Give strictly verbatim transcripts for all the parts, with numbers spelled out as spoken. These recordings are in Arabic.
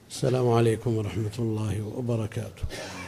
السلام عليكم ورحمة الله وبركاته.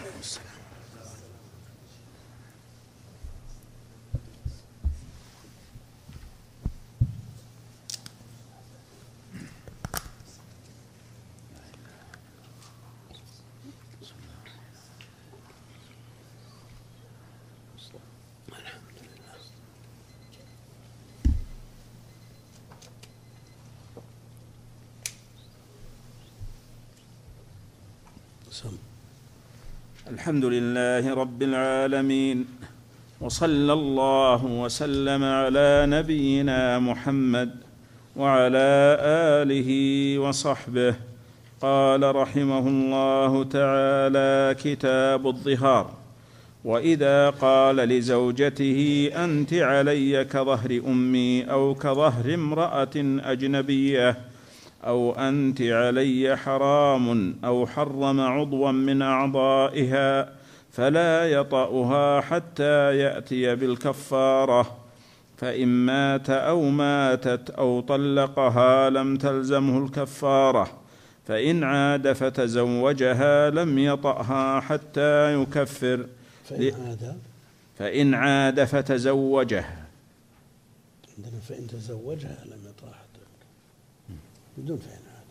الحمد لله رب العالمين، وصلى الله وسلم على نبينا محمد وعلى آله وصحبه. قال رحمه الله تعالى: كتاب الظهار. وإذا قال لزوجته: أنت علي كظهر أمي أو كظهر امرأة أجنبية، أو أنت علي حرام، أو حرم عضوا من أعضائها، فلا يطأها حتى يأتي بالكفارة. فإن مات أو ماتت أو طلقها لم تلزمه الكفارة. فإن عاد فتزوجها لم يطأها حتى يكفر. فإن عاد فإن عاد فتزوجها، عندنا فإن تزوجها لم يطأها حتى بدون فإن عاد.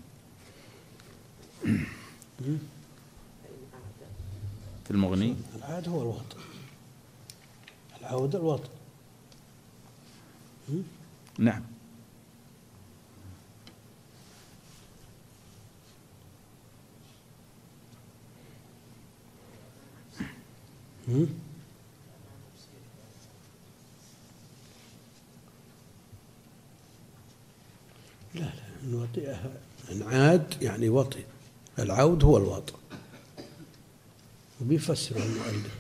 في المغني العاد هو الوطء، العودة الوطء. نعم. لا لا نوطئها، إن عاد يعني وطئ، العود هو الوطئ. وبيفسر المؤلف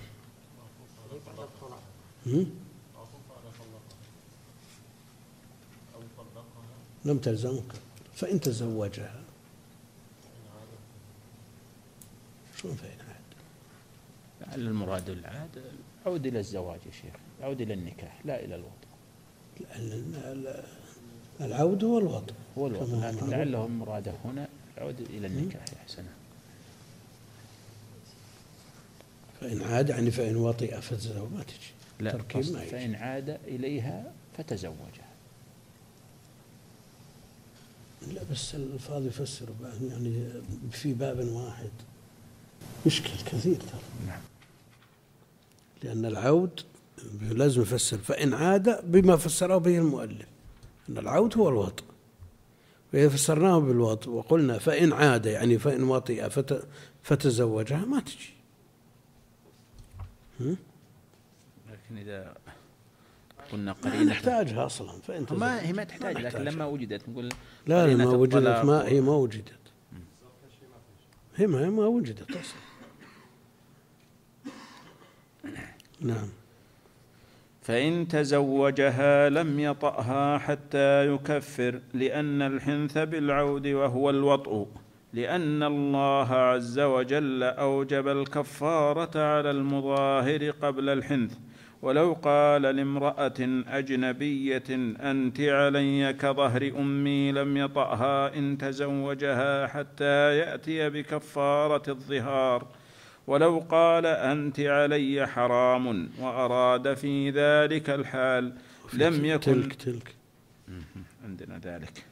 لم تلزمك. فإن تزوجها شلون فإن عاد؟ لعل المراد العاد عود إلى الزواج يا شيخ، عود إلى النكاح لا إلى الوطء. العود هو الوطء هو الوطء، لكن لعله المراد هنا عود إلى النكاح يا حسنا. فإن عاد يعني فإن وطئ فتزوج ما تجي. لا، فإن عاد إليها فتزوجها. لا بس الألفاظ يفسر يعني في باب واحد مشكل كثير ترى. نعم. لأن العود لازم يفسر فإن عاد بما فسره به المؤلف، أن العود هو الوطء. وإذا فسرناه بالوطء وقلنا فإن عاد يعني فإن وطئ فتزوجها ما تجي. لكن إذا قلنا قرينة نحتاجها أصلا فإن ما هي ما تحتاج، لكن لما وجدت نقول لا ما وجدت، ما هي ما وجدت، هي ما ما وجدت أصلا. نعم. فإن تزوجها لم يطأها حتى يكفر، لأن الحنث بالعود وهو الوطء، لأن الله عز وجل أوجب الكفارة على المظاهر قبل الحنث. ولو قال لامرأة أجنبية: أنت علي كظهر أمي، لم يطأها إن تزوجها حتى يأتي بكفارة الظهار. ولو قال: أنت علي حرام، وأراد في ذلك الحال لم يكن تلك تلك عندنا ذلك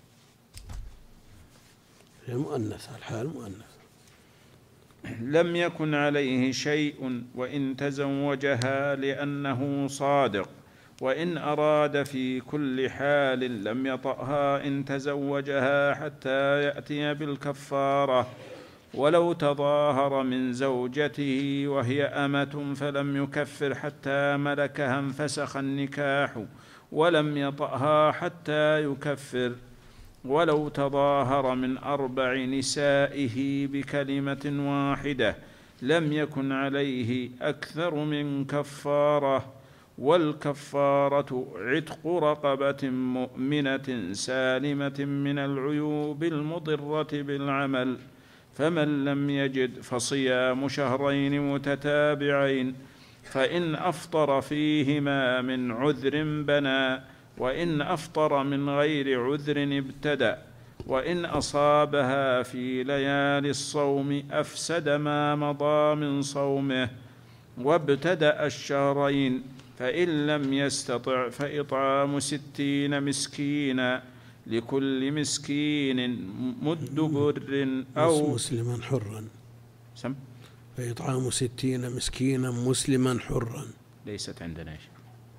هي مؤنث، الحال مؤنث، لم يكن عليه شيء وإن تزوجها لأنه صادق. وإن أراد في كل حال لم يطأها إن تزوجها حتى يأتي بالكفارة. ولو تظاهر من زوجته وهي أمة فلم يكفر حتى ملكها انفسخ النكاح ولم يطأها حتى يكفر. ولو تظاهر من أربع نسائه بكلمة واحدة لم يكن عليه أكثر من كفارة. والكفارة عتق رقبة مؤمنة سالمة من العيوب المضرة بالعمل. فمن لم يجد فصيام شهرين متتابعين، فإن أفطر فيهما من عذر بنى، وإن أفطر من غير عذر ابتدأ. وإن أصابها في ليالي الصوم أفسد ما مضى من صومه وابتدأ الشهرين، فإن لم يستطع فإطعام ستين مسكينا، لكل مسكين مد بر أو مسلما حرا. سم فإطعام ستين مسكينا مسلما حرا. ليست عندنا شيء،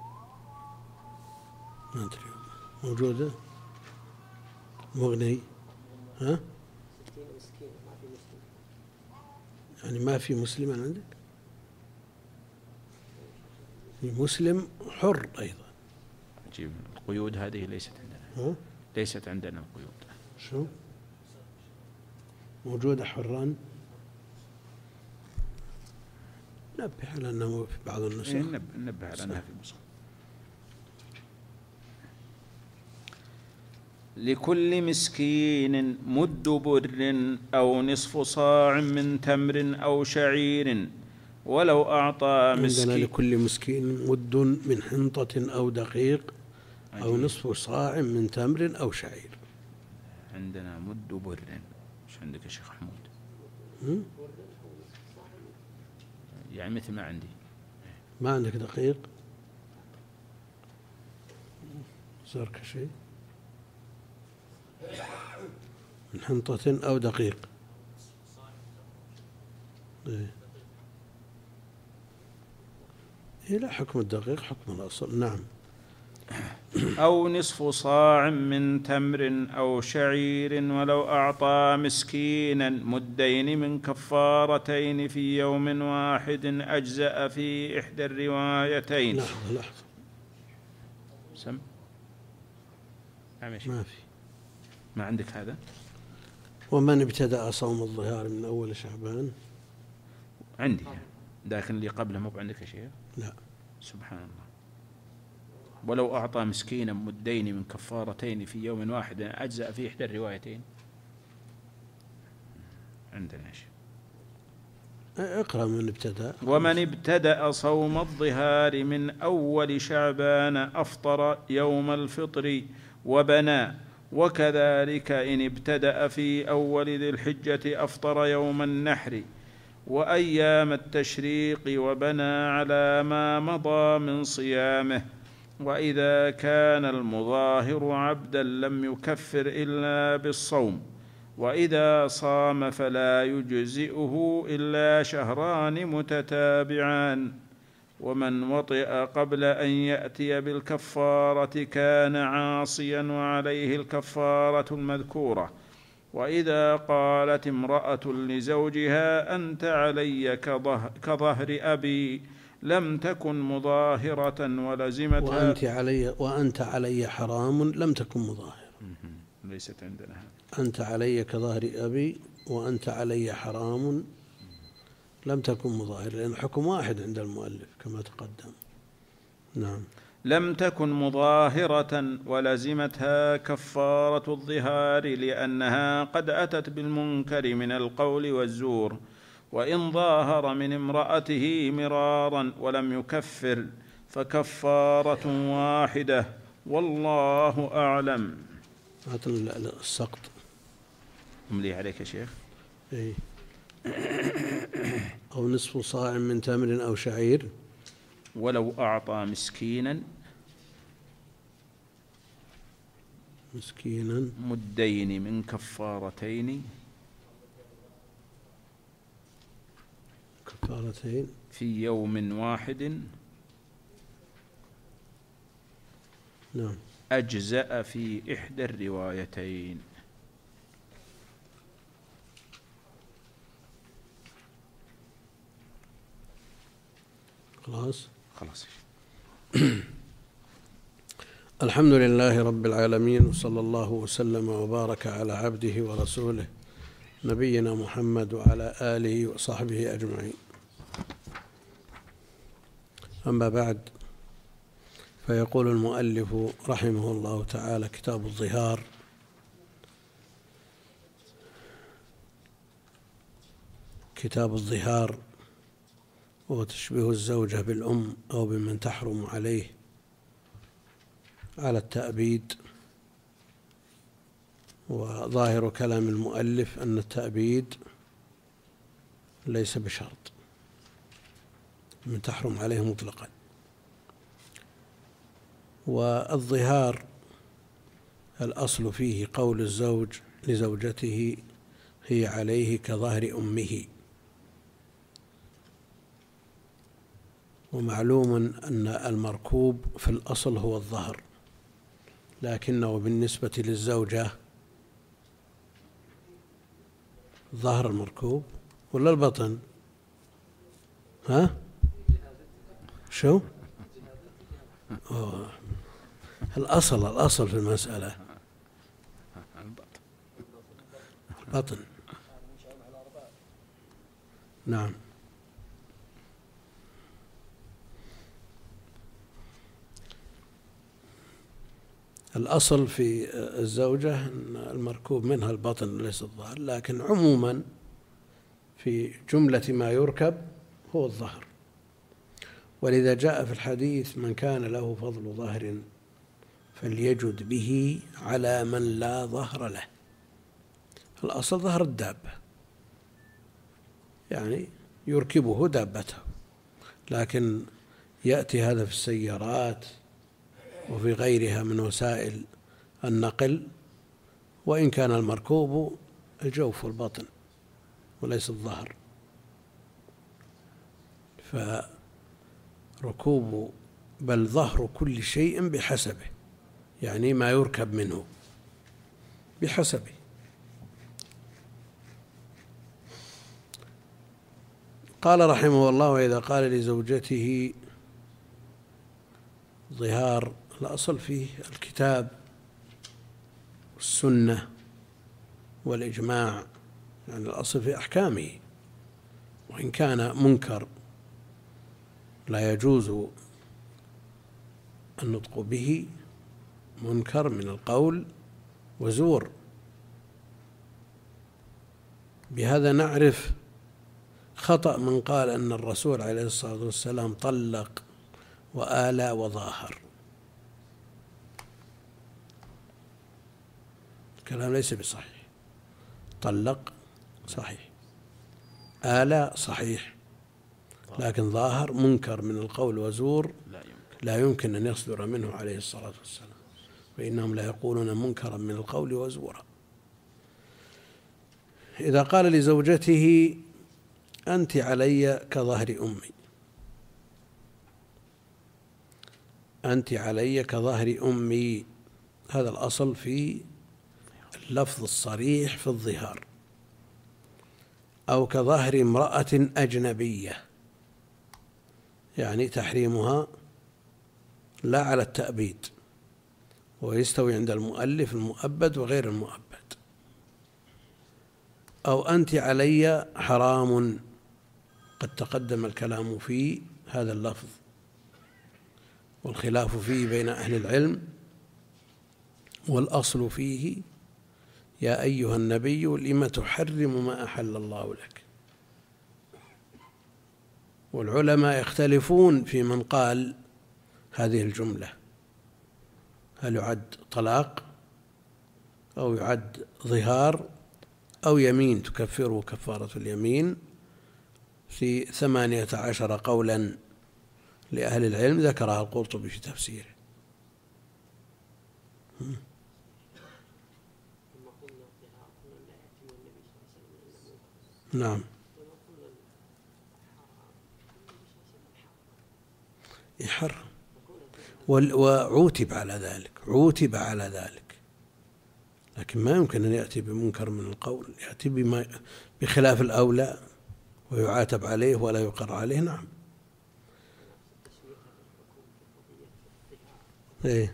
ما أدري موجودة مغني. ها يعني ما في مسلم عندك؟ في مسلم حر أيضا. عجيب، القيود هذه ليست عندنا. ها؟ ليست عندنا القيود. شو موجودة حران؟ نبه على أنه في بعض النسخ. إيه نبه على أنها في النسخ. لكل مسكين مد بر أو نصف صاع من تمر أو شعير ولو أعطى مسكين. عندنا لكل مسكين مد من حنطة أو دقيق أو نصف صاع من تمر أو شعير. عندنا مد بر. ايش عندك يا شيخ حمود؟ هم؟ يعني مثل ما عندي. ما عندك دقيق؟ صار شيء من حنطة أو دقيق. إيه. إيه لا حكم الدقيق حكم الأصل. نعم. أو نصف صاع من تمر أو شعير ولو أعطى مسكينا مدين من كفارتين في يوم واحد أجزأ في إحدى الروايتين. لحظة لحظة سم ما في. ما عندك هذا؟ ومن ابتدأ صوم الظهار من أول شعبان. عندي، لكن اللي قبله مو عندك شيء. لا. سبحان الله. ولو أعطى مسكينا مدين من كفارتين في يوم واحد أجزأ في إحدى الروايتين. عندنا شيء. اقرأ من ابتدأ. ومن ابتدأ صوم الظهار من أول شعبان أفطر يوم الفطر وبنى، وكذلك إن ابتدأ في أول ذي الحجة أفطر يوم النحر وأيام التشريق وبنى على ما مضى من صيامه. وإذا كان المظاهر عبدا لم يكفر إلا بالصوم، وإذا صام فلا يجزئه إلا شهران متتابعان. ومن وطئ قبل أن يأتي بالكفارة كان عاصيا وعليه الكفارة المذكورة. وإذا قالت امرأة لزوجها أنت علي كظهر أبي لم تكن مظاهرة ولزمتها. وأنت علي وأنت علي حرام لم تكن مظاهرة. ليست عندنا. أنت علي كظهر أبي وأنت علي حرام لم تكن مظاهرة، لأن حكم واحد عند المؤلف كما تقدم. نعم. لم تكن مظاهرة ولزمتها كفارة الظهار لأنها قد أتت بالمنكر من القول والزور. وإن ظاهر من امرأته مرارا ولم يكفر فكفارة واحدة والله أعلم. أعطنا السقط. أملي عليك يا شيخ. إيه. أو نصف صاع من تمر أو شعير ولو أعطى مسكينا مسكينا مدين من كفارتين كفارتين في يوم واحد نعم أجزأ في إحدى الروايتين. خلاص خلاص. الحمد لله رب العالمين، وصلى الله وسلم وبارك على عبده ورسوله نبينا محمد وعلى آله وصحبه أجمعين. أما بعد، فيقول المؤلف رحمه الله تعالى: كتاب الظهار. كتاب الظهار وهو تشبيه الزوجة بالأم أو بمن تحرم عليه على التأبيد وظاهر كلام المؤلف أن التأبيد ليس بشرط من تحرم عليه مطلقا. والظهار الأصل فيه قول الزوج لزوجته هي عليه كظهر أمه، ومعلوم أن المركوب في الأصل هو الظهر، لكنه بالنسبة للزوجة ظهر المركوب ولا البطن؟ ها؟ شو؟ أوه. الأصل الأصل في المسألة البطن. نعم. الأصل في الزوجة أن المركوب منها البطن ليس الظهر، لكن عموما في جملة ما يركب هو الظهر. ولذا جاء في الحديث من كان له فضل ظهر فليجد به على من لا ظهر له. الأصل ظهر الدابة، يعني يركبه دابته، لكن يأتي هذا في السيارات وفي غيرها من وسائل النقل، وإن كان المركوب الجوف والبطن وليس الظهر، فركوب بل ظهر كل شيء بحسبه، يعني ما يركب منه بحسبه. قال رحمه الله: وإذا قال لزوجته ظهار، الأصل فيه الكتاب والسنة والإجماع، يعني الأصل في أحكامه، وإن كان منكر لا يجوز النطق به، منكر من القول وزور. بهذا نعرف خطأ من قال أن الرسول عليه الصلاة والسلام طلق وآلى وظاهر. الكلام ليس بصحيح. طلق صحيح، آلى صحيح، لكن ظاهر منكر من القول وزور لا يمكن أن يصدر منه عليه الصلاة والسلام، فإنهم لا يقولون منكرا من القول وزورا. إذا قال لزوجته أنت علي كظهر أمي، أنت علي كظهر أمي، هذا الأصل في اللفظ الصريح في الظهار، أو كظهر امرأة أجنبية، يعني تحريمها لا على التأبيد، ويستوي عند المؤلف المؤبد وغير المؤبد. أو أنت علي حرام، قد تقدم الكلام في هذا اللفظ والخلاف فيه بين أهل العلم، والأصل فيه يا أيها النبي لم تحرم ما أحل الله لك. والعلماء يختلفون في من قال هذه الجملة، هل يعد طلاق أو يعد ظهار أو يمين تكفره كفارة اليمين. في ثمانية عشر قولا لأهل العلم ذكرها القرطبي في تفسيره. نعم، يحرم، وعوتب على ذلك، عوتب على ذلك، لكن ما يمكن أن يأتي بمنكر من القول، يأتي بما بخلاف الأولى ويعاتب عليه ولا يقر عليه. نعم. إيه؟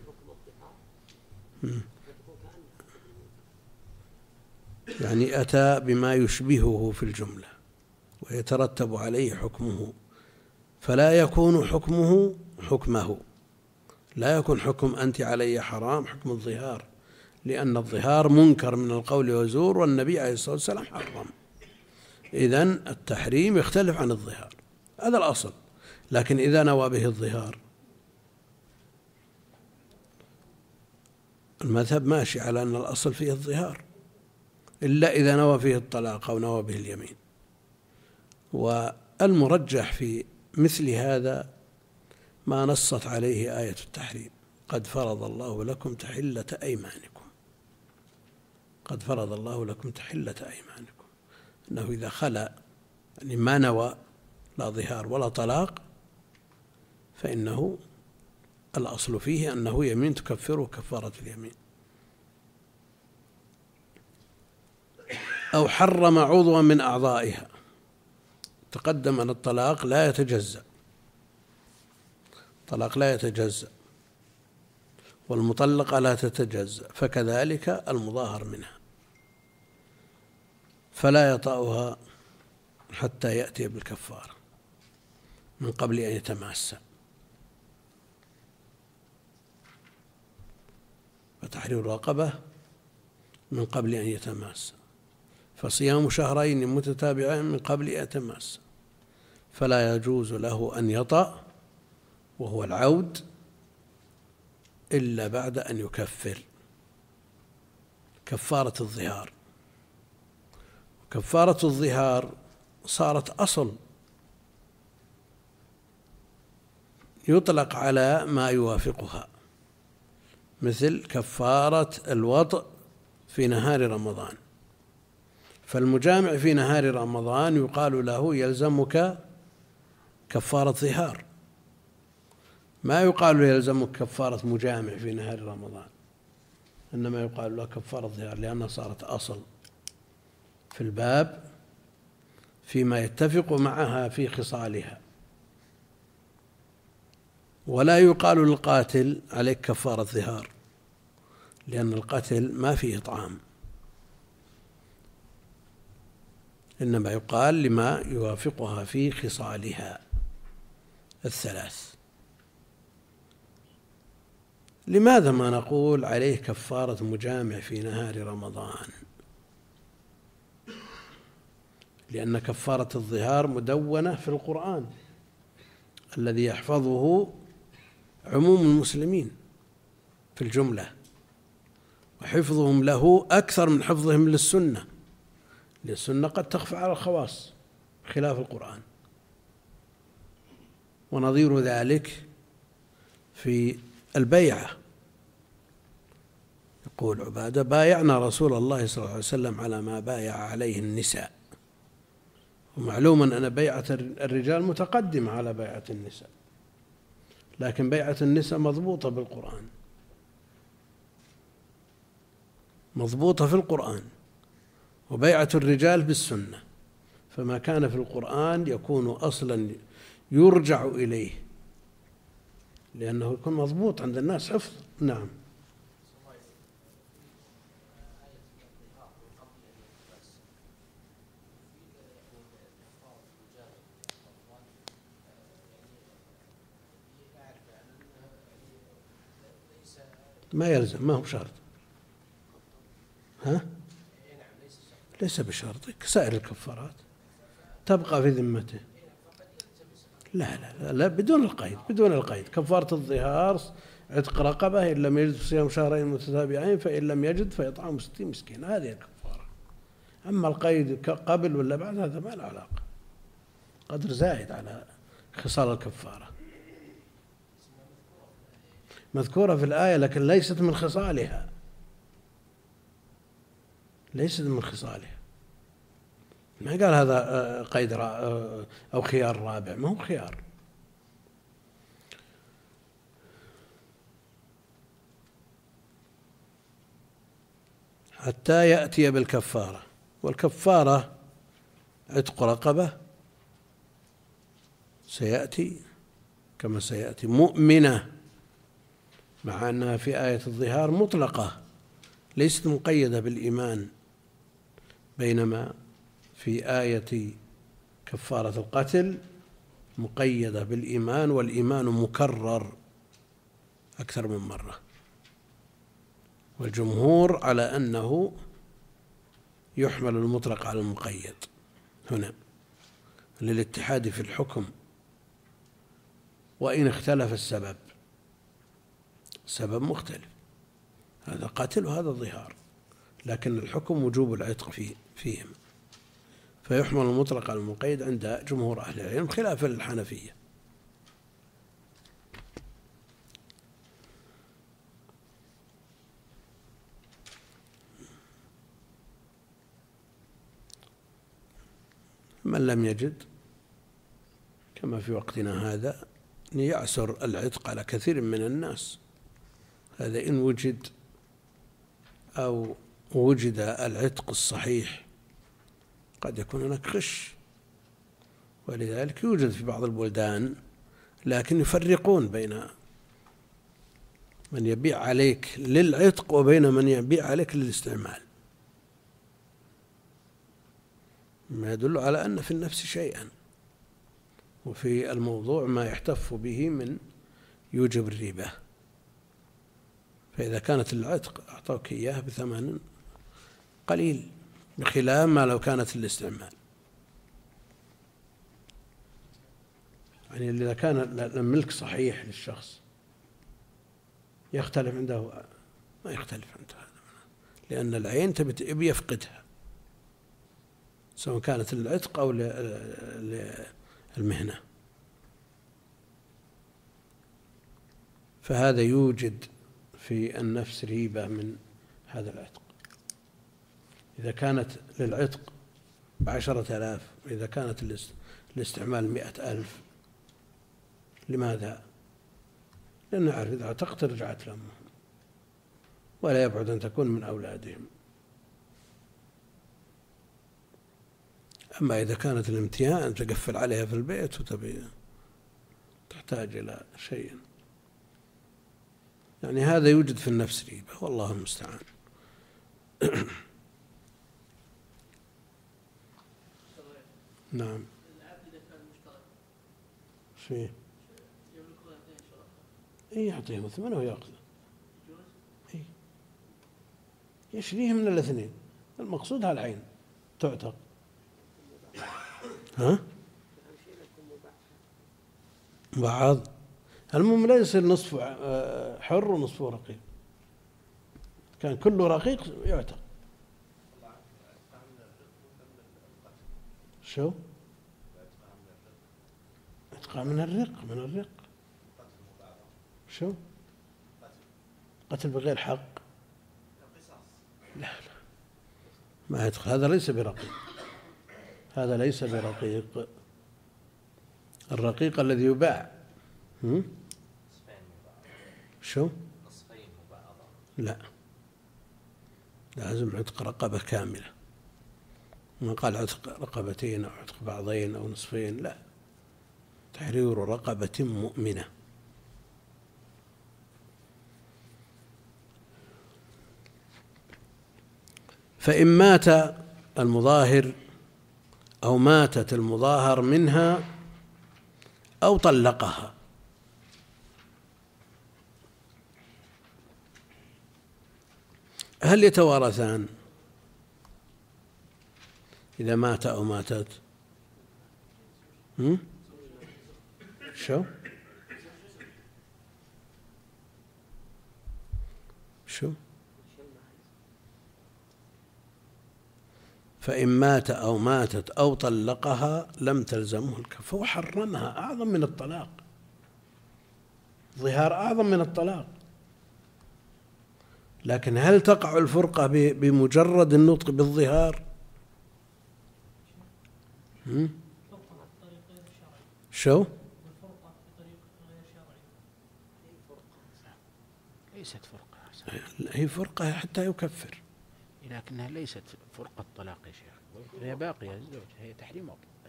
يعني أتى بما يشبهه في الجملة ويترتب عليه حكمه، فلا يكون حكمه حكمه، لا يكون حكم أنت علي حرام حكم الظهار، لأن الظهار منكر من القول وزور، والنبي عليه الصلاة والسلام حرم. إذن التحريم يختلف عن الظهار، هذا الأصل. لكن إذا نوى به الظهار، المذهب ماشي على أن الأصل فيه الظهار إلا إذا نوى فيه الطلاق أو نوى به اليمين. والمرجح في مثل هذا ما نصت عليه آية التحريم: قد فرض الله لكم تحلة أيمانكم. قد فرض الله لكم تحلة أيمانكم، أنه إذا خلا يعني ما نوى لا ظهار ولا طلاق فإنه الأصل فيه أنه يمين تكفره كفارة اليمين. أو حرم عضوا من أعضائها. تقدم أن الطلاق لا يتجزأ، الطلاق لا يتجزأ والمطلقة لا تتجزأ، فكذلك المظاهر منها، فلا يطأها حتى يأتي بالكفارة من قبل أن يتماسى. فتحرير رقبة من قبل أن يتماسى، فصيام شهرين متتابعين من قبل أن يتماسى، فلا يجوز له أن يطأ وهو العود إلا بعد أن يكفر كفارة الظهار. كفارة الظهار صارت أصل يطلق على ما يوافقها، مثل كفارة الوطء في نهار رمضان، فالمجامع في نهار رمضان يقال له يلزمك كفارة ظهار، ما يقال له يلزمك كفارة مجامع في نهار رمضان، إنما يقال له كفارة ظهار، لأنها صارت أصل في الباب فيما يتفق معها في خصالها. ولا يقال للقاتل عليك كفارة ظهار، لأن القتل ما فيه إطعام، إنما يقال لما يوافقها في خصالها الثلاث. لماذا ما نقول عليه كفارة مجامع في نهار رمضان؟ لأن كفارة الظهار مدونة في القرآن الذي يحفظه عموم المسلمين في الجملة، وحفظهم له أكثر من حفظهم للسنة، للسنة قد تخفى على الخواص خلاف القرآن. ونظير ذلك في البيعة، يقول عبادة: بايعنا رسول الله صلى الله عليه وسلم على ما بايع عليه النساء. ومعلوم أن بيعة الرجال متقدمة على بيعة النساء، لكن بيعة النساء مضبوطة بالقرآن، مضبوطة في القرآن، وبيعة الرجال بالسنة، فما كان في القرآن يكون أصلا يرجع إليه لأنه يكون مضبوط عند الناس حفظ. نعم. ما يلزم، ما هو بشرط. ها؟ ليس بشرط، كسائر الكفارات تبقى في ذمته. لا لا لا, لا بدون القيد، بدون القيد. كفارة الظهار عتق رقبة إن لم يجد صيام شهرين متتابعين، فإن لم يجد فإطعام ستين مسكين، هذه الكفارة. أما القيد قبل ولا بعد هذا ما له علاقة، قدر زائد على خصال الكفارة، مذكورة في الآية لكن ليست من خصالها، ليست من خصالها. ما قال هذا قيد أو خيار رابع، ما هو خيار. حتى يأتي بالكفارة، والكفارة عتق رقبة سيأتي كما سيأتي، مؤمنة، مع أنها في آية الظهار مطلقة ليست مقيدة بالإيمان، بينما في آية كفارة القتل مقيدة بالإيمان، والإيمان مكرر أكثر من مرة. والجمهور على أنه يحمل المطلق على المقيد هنا للاتحاد في الحكم، وإن اختلف السبب، السبب مختلف. هذا قاتل وهذا ظهار، لكن الحكم وجوب العتق فيه فيهم، فيحمل المطلق على المقيد عند جمهور أهل العلم خلافا للحنفية. من لم يجد كما في وقتنا هذا يعسر العتق على كثير من الناس، هذا إن وجد أو وجد العتق الصحيح قد يكون هناك غش، ولذلك يوجد في بعض البلدان، لكن يفرقون بين من يبيع عليك للعتق وبين من يبيع عليك للاستعمال، ما يدل على أن في النفس شيئا، وفي الموضوع ما يحتف به من يوجب الربا. فإذا كانت العتق أعطوك إياه بثمن قليل بخلاف ما لو كانت الاستعمال. يعني إذا كان الملك صحيح للشخص يختلف عنده، ما يختلف عنده هذا، لأن العين تبي يفقدها سواء كانت للعتق أو للمهنة، فهذا يوجد في النفس ريبة من هذا العتق. إذا كانت للعتق بعشرة آلاف وإذا كانت الاستعمال مئة ألف، لماذا؟ لأنه عارف إذا اعتقت رجعت لأمهم ولا يبعد أن تكون من أولادهم. أما إذا كانت الامتهان تقفل عليها في البيت وتبي تحتاج إلى شيء، يعني هذا يوجد في النفس ريبة، والله المستعان. نعم. فيه إيه يعطيهم ثمنه ويأخذ، إيه يشريه من الاثنين، المقصود هالعين تعتق. ها؟ بعض المهم لا يصير نصف حر ونصفه رقيق، كان كله رقيق يعتق. شو؟ اتقى من الرق، من الرق. شو؟ قتل بغير حق؟ لا لا ما يدخل، هذا ليس برقيق، هذا ليس برقيق. الرقيق الذي يباع. شو؟ لا لازم عتق رقبة كاملة، ما قال عتق رقبتين أو عتق بعضين أو نصفين، لا، تحرير رقبة مؤمنة. فإن مات المظاهر أو ماتت المظاهر منها أو طلقها، هل يتوارثان إذا مات أو ماتت؟ هم؟ شو؟ شو؟ فإن مات أو ماتت أو طلقها لم تلزمه الكفارة، وحرمها أعظم من الطلاق، ظهار أعظم من الطلاق. لكن هل تقع الفرقة بمجرد النطق بالظهار؟ هم؟ شو؟ ليست فرقة، هي فرقة حتى يكفر، لكنها ليست فرقة طلاق يا شيخ، هي باقية الزوج، هي تحريم بس.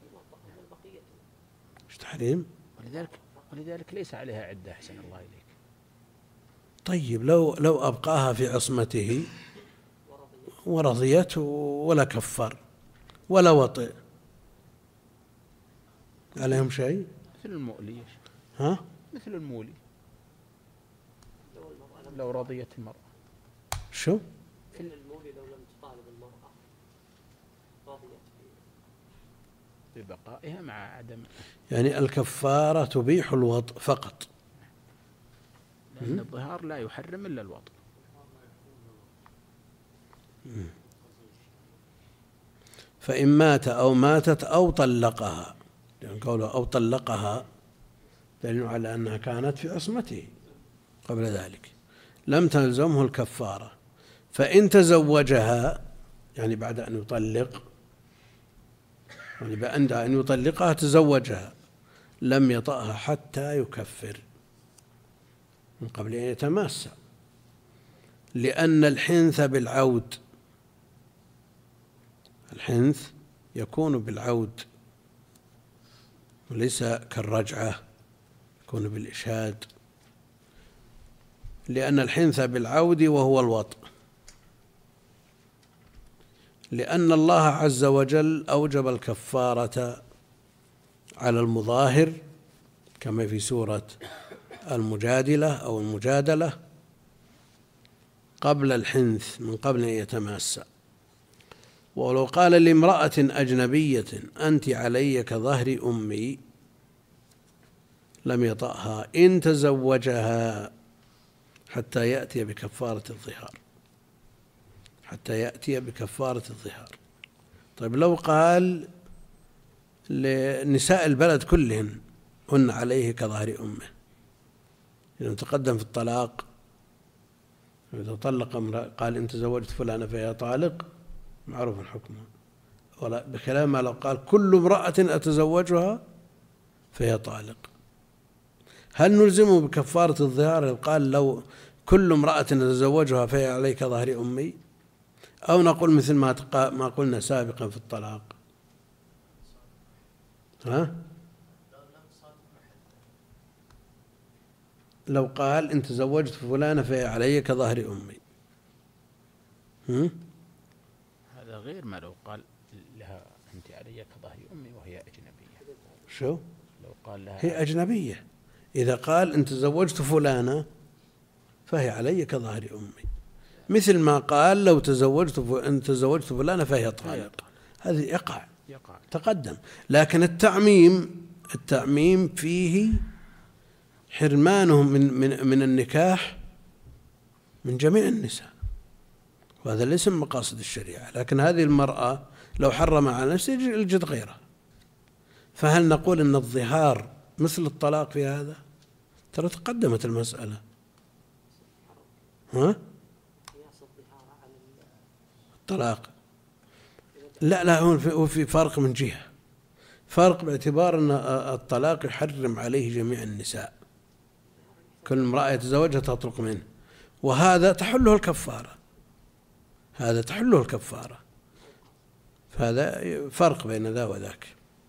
ايش تحريم؟ ولذلك ولذلك ليس عليها عدة، أحسن الله إليك. طيب لو لو أبقاها في عصمته ورضيت ولا كفر ولا وطئ، عليهم شيء؟ مثل المولي يا شيخ. ها؟ مثل المولي لو رضيت المرأة. شو؟ في المولي لو لم تطالب المرأة رضيت ببقائها مع عدم، يعني الكفارة تبيح الوطء فقط، لأن الظهار لا يحرم إلا الوطء. فإن مات أو ماتت أو طلقها، لأن قوله أو طلقها دليل على أنها كانت في عصمته قبل ذلك، لم تلزمه الكفارة. فإن تزوجها يعني بعد أن يطلق، يعني بعد أن يطلقها تزوجها، لم يطأها حتى يكفر من قبل أن يتماسى، لأن الحنث بالعود، الحنث يكون بالعود وليس كالرجعة، يكون بالإشهاد، لأن الحنث بالعود وهو الوطء، لأن الله عز وجل أوجب الكفارة على المظاهر كما في سورة المجادلة أو المجادلة قبل الحنث من قبل أن يتماسى. ولو قال لامرأة أجنبية أنت علي كظهر أمي لم يطأها إن تزوجها حتى يأتي بكفارة الظهار، حتى يأتي بكفارة الظهار. طيب لو قال لنساء البلد كلهن هن عليه كظهر أمه، إذا تقدم في الطلاق إذا طلق امرأة قال إن تزوجت فلانة فهي طالق معروف الحكم، ولا بكلام لو قال كل امرأة أتزوجها فهي طالق، هل نلزمه بكفارة الظهار قال لو كل امرأة أتزوجها فهي علي كظهر أمي، أو نقول مثل ما ما قلنا سابقا في الطلاق؟ ها؟ لو قال إن تزوجت فلانة فهي علي كظهر أمي، هم؟ هذا غير ما لو قال لها أنت علي كظهر أمي وهي أجنبية. شو؟ لو قال لها هي أجنبية، إذا قال إن تزوجت فلانة فهي علي كظهر أمي، مثل ما قال لو تزوجت إن تزوجت فلانة فهي طالق، هذه يقع يقع تقدم. لكن التعميم التعميم فيه حرمانهم من من من النكاح من جميع النساء، وهذا ليس من مقاصد الشريعة. لكن هذه المرأة لو حرم على نفسه يجد غيرها، فهل نقول أن الظهار مثل الطلاق في هذا؟ ترى تقدمت المسألة. ها؟ الطلاق لا لا هو في فرق من جهة، فرق باعتبار أن الطلاق يحرم عليه جميع النساء، كل امرأة يتزوجها تطلق منه، وهذا تحله الكفارة، هذا تحله الكفارة، فهذا فرق بين ذا وذاك.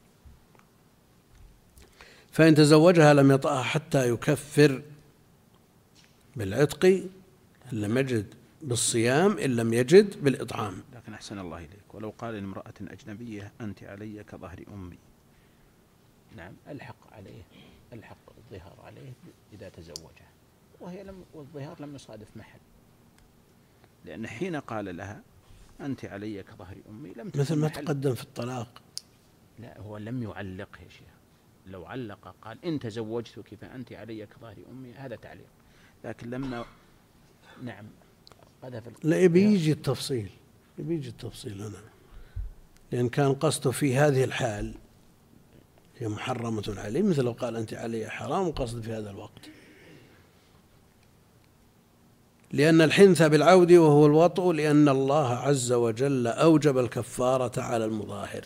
فإن تزوجها لم يطأها حتى يكفر بالعتق إن لم يجد، بالصيام إن لم يجد، بالإطعام. لكن أحسن الله إليك، ولو قال لامرأة أجنبية أنت علي كظهر أمي، نعم ألحق عليه ألحق الظهار عليه إذا تزوجها، وهي لم والظهار لم يصادف محل، لأن حين قال لها أنت علي كظهر أمي لم مثل ما محل. تقدم في الطلاق. لا هو لم يعلق يا شيخ، لو علق قال إن تزوجتك فأنت علي كظهر أمي هذا تعليق، لكن لما نعم قذف لا يبي يجي التفصيل، يبي يجي التفصيل هنا، لأن كان قصده في هذه الحال هي محرمة عليه، مثل لو قال أنت علي حرام وقصد في هذا الوقت، لأن الحنث بالعود وهو الوطء، لأن الله عز وجل أوجب الكفارة على المظاهر،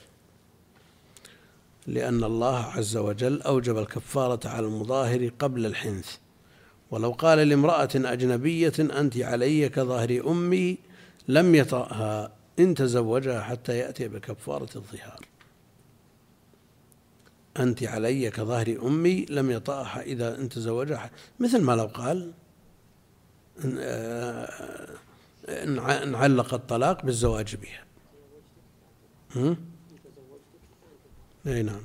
لأن الله عز وجل أوجب الكفارة على المظاهر قبل الحنث. ولو قال لامرأة أجنبية أنت علي كظهر أمي لم يطأها إن تزوجها حتى يأتي بكفارة الظهار. أنت علي كظهر أمي لم يطأها إذا إن تزوجها، مثل ما لو قال إن علق الطلاق بالزواج بها. أي نعم.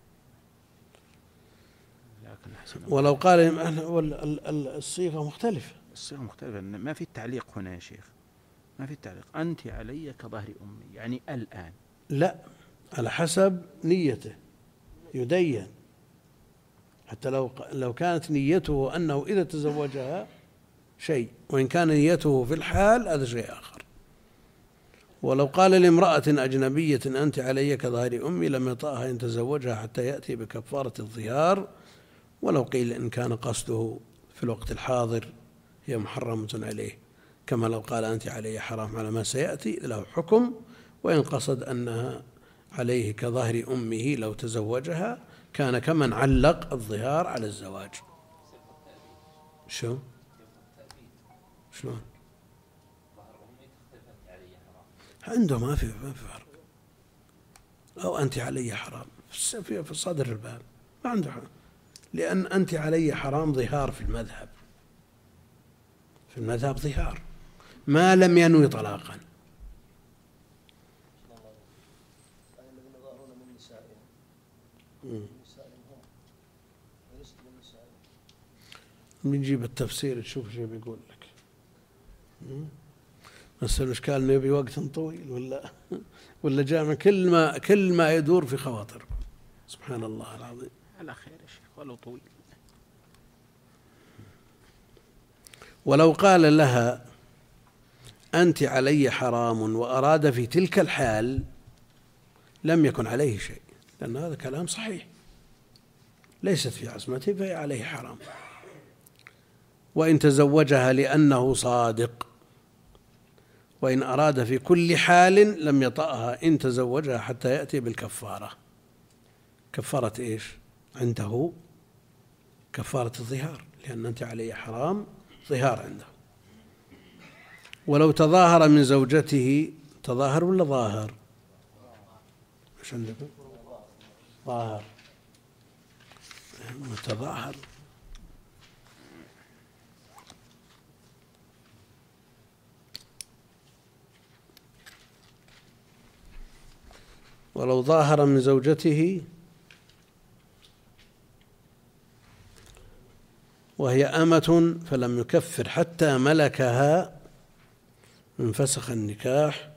ولو قال الصيغة مختلفة، الصيغة مختلفة، ما في التعليق هنا يا شيخ، ما في التعليق أنت علي كظهر أمي يعني الآن، لا على حسب نيته يدين، حتى لو لو كانت نيته أنه إذا تزوجها شيء، وإن كان نيته في الحال هذا شيء آخر. ولو قال لامرأة أجنبية أنت علي كظهر أمي لم يطأها إن تزوجها حتى يأتي بكفارة الظهار. ولو قيل إن كان قصده في الوقت الحاضر هي محرمة عليه، كما لو قال أنت علي حرام على ما سيأتي له حكم. وإن قصد أنها عليه كظهر أمه لو تزوجها كان كمن علق الظهار على الزواج. شو؟ شلون؟ عنده ما في ما في فرق. أو أنت علي حرام في في صدر الباب ما عنده حرام، لأن أنت علي حرام ظهار في المذهب، في المذهب ظهار ما لم ينوي طلاقا. بنجيب التفسير تشوف شو بيقول لك. بس الإشكال إنه يبي وقت طويل ولا ولا جامع كل ما كل ما يدور في خواطر. سبحان الله العظيم. على خير يا شيخ ولو طويل. ولو قال لها أنت علي حرام وأراد في تلك الحال لم يكن عليه شيء، لأن هذا كلام صحيح، ليست في عصمته فهي عليه حرام. وإن تزوجها لأنه صادق، وإن أراد في كل حال لم يطأها إن تزوجها حتى يأتي بالكفارة. كفارة إيش عنده؟ كفارة الظهار، لأن أنت علي حرام ظهار عنده. ولو تظاهر من زوجته، تظاهر ولا ظاهر؟ ايش عندكم؟ ظاهر. متظاهر. ولو ظاهر من زوجته وهي أمة فلم يكفر حتى ملكها انفسخ النكاح.